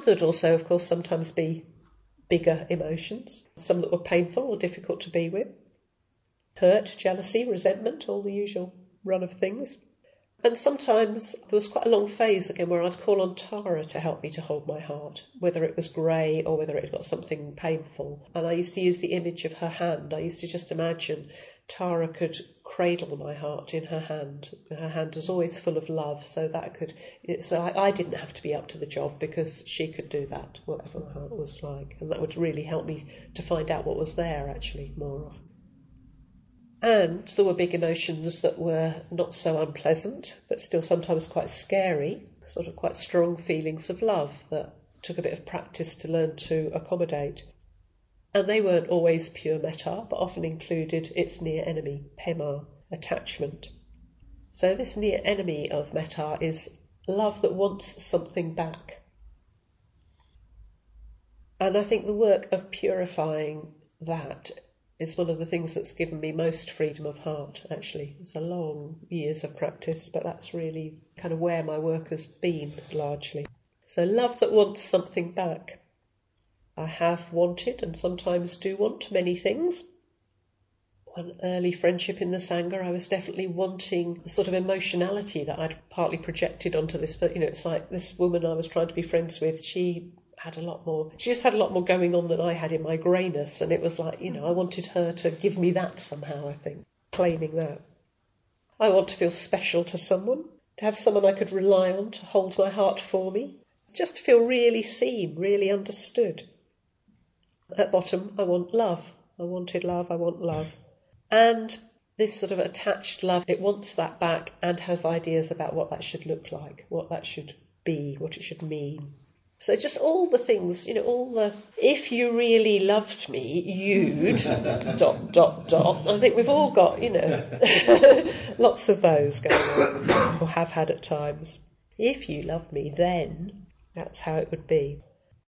there'd also, of course, sometimes be bigger emotions, some that were painful or difficult to be with. Hurt, jealousy, resentment, all the usual run of things. And sometimes there was quite a long phase again where I'd call on Tara to help me to hold my heart, whether it was grey or whether it had got something painful. And I used to use the image of her hand. I used to just imagine Tara could cradle my heart in her hand. Her hand was always full of love, so I didn't have to be up to the job because she could do that, whatever my heart was like. And that would really help me to find out what was there, actually, more often. And there were big emotions that were not so unpleasant, but still sometimes quite scary, sort of quite strong feelings of love that took a bit of practice to learn to accommodate. And they weren't always pure metta, but often included its near enemy, pema, attachment. So this near enemy of metta is love that wants something back. And I think the work of purifying that is one of the things that's given me most freedom of heart, actually. It's a long years of practice, but that's really kind of where my work has been, largely. So love that wants something back. I have wanted and sometimes do want many things. One early friendship in the Sangha, I was definitely wanting the sort of emotionality that I'd partly projected onto this. But, it's like this woman I was trying to be friends with, she just had a lot more going on than I had in my greyness. And it was like, I wanted her to give me that somehow, I think, claiming that. I want to feel special to someone, to have someone I could rely on to hold my heart for me, just to feel really seen, really understood. At bottom, I want love. I wanted love, I want love. And this sort of attached love, it wants that back and has ideas about what that should look like, what that should be, what it should mean. So just all the things, if you really loved me, you'd, ... I think we've all got, lots of those going on, or have had at times. If you loved me, then that's how it would be.